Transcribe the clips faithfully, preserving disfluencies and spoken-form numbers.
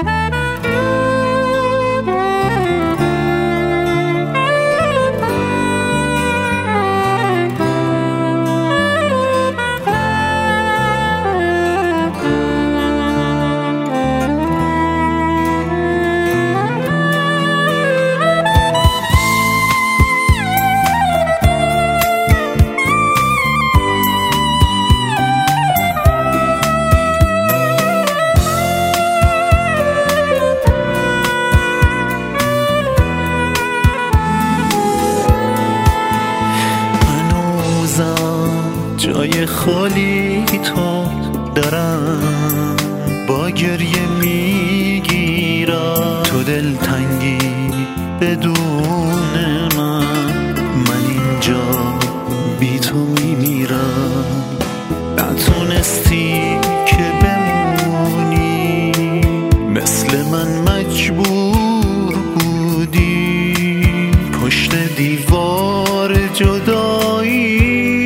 جای خالی تو دارم، با گریه میگیرم تو دلتنگی بدون من، من اینجا بی تو میمیرم. نتونستی که بمونی، مثل من مجبور بودی، پشت دیوار جدایی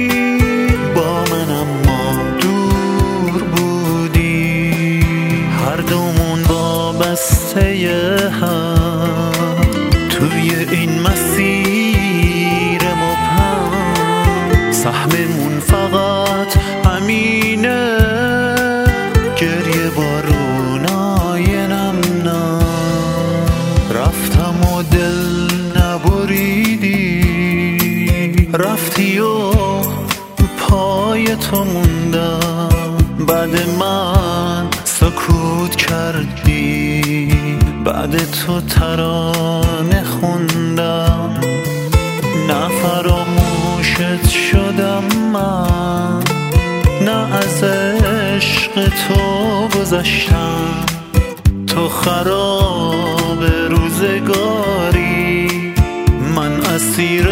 هم توی این مسیر مبهم، سهممون فقط همینه، گریه بارونای نم نم. رفتم و دل نبریدی، رفتی و پای تو موندم، بعد من سکوت کردی، بعد تو ترانه خوندم. نه فراموشت شدم من، نه از عشق تو گذشتم، تو خراب روزگاری، من اسیر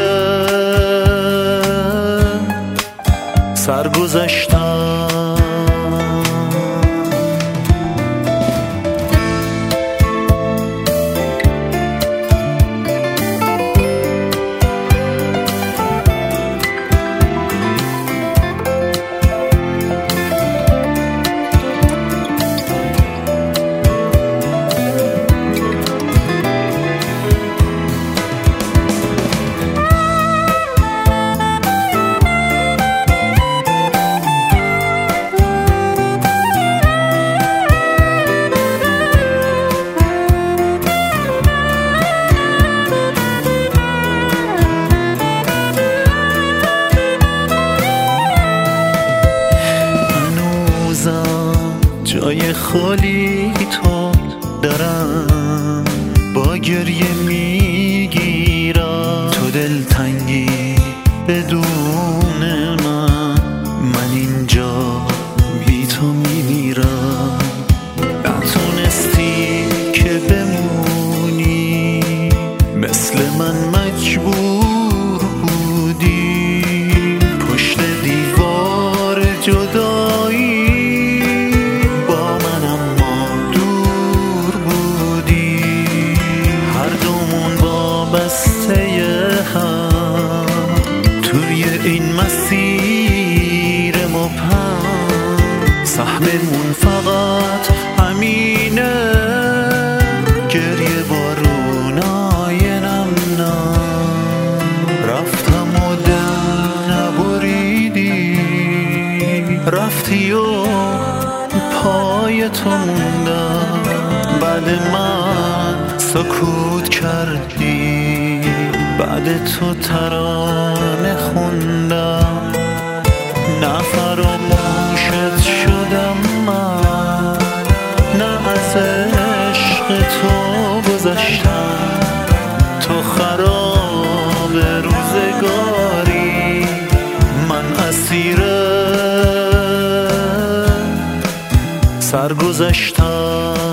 سرگذشتم. جای خالی تو دارم، با گریه میگیرم تو دلتنگی بدون من، من اینجا بی تو میمیرم. نتونستی که بمونی، مثل من مجبور بودی، پشت دیوار جدایی توی این مسیر مبهم، سهممون فقط همینه، گریه بارونای نم نم. رفتم و دل نبریدی، رفتی و پای تو موندم، بعد من سکوت کردی، بعد تو ترانه خوندم. نه فراموشت شدم من، نه از عشق تو گذشتم، تو خراب روزگاری، من اسیر سرگذشتم.